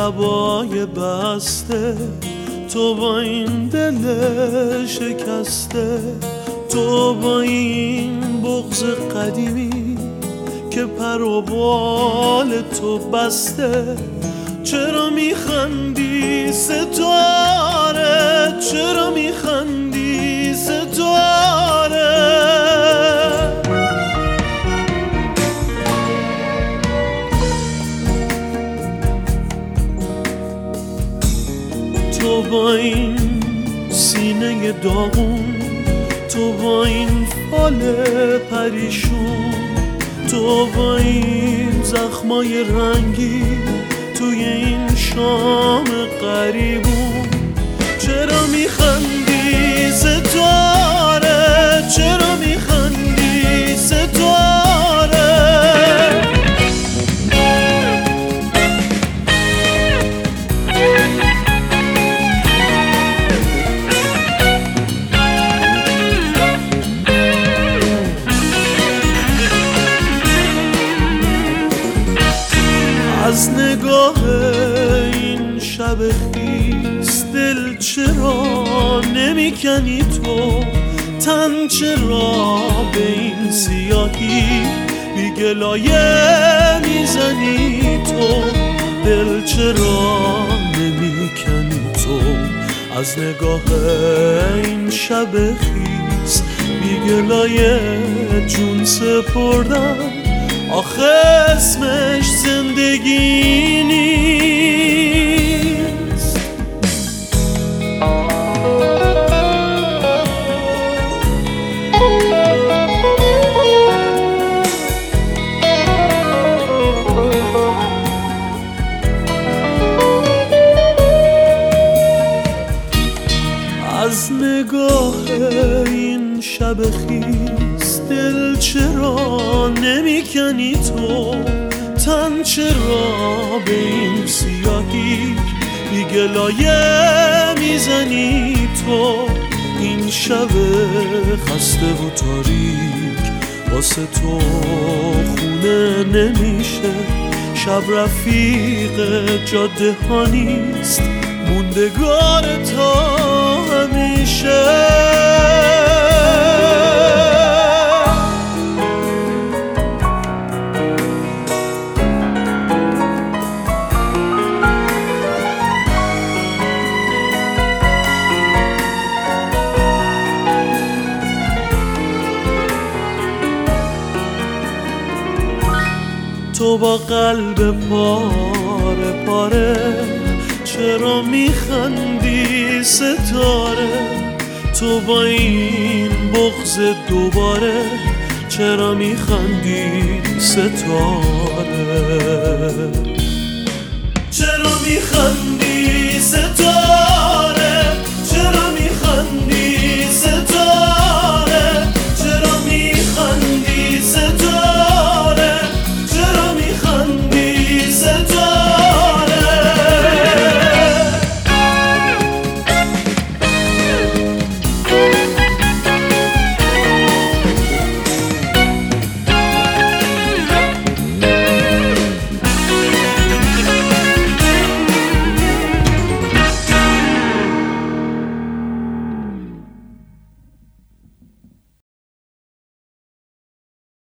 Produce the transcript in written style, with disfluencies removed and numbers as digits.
لبای بسته، تو با این دل شکسته، تو با این بغض قدیمی که پر و بال تو بسته. چرا میخندی ستاره؟ چرا میخندی ستاره؟ تو با این سینه داغون، تو با این فال پریشون، تو با این زخمای رنگی توی این شام قریبون. چرا میخندی ستاره؟ چرا میخندی ستاره؟ از نگاه این شب خیس دل چرا نمیکنی تو؟ تن چرا به این سیاهی بی گلایه میزنی تو؟ دل چرا نمیکنی تو؟ از نگاه این شب خیس بی گلایه جون سپردن، آخه اسمش زندگی نیست. از نگاه این شب خیس دل چرا نمیکنی تو؟ تن چرا به این سیاهی بی گلایه میزنی تو؟ این شب خسته و تاریک واسه تو خونه نمیشه، شب رفیق جاده ها نیست، موندگار تا همیشه. تو با قلب پاره پاره چرا میخندی ستاره؟ تو با این بغض دوباره چرا میخندی ستاره؟ چرا میخندی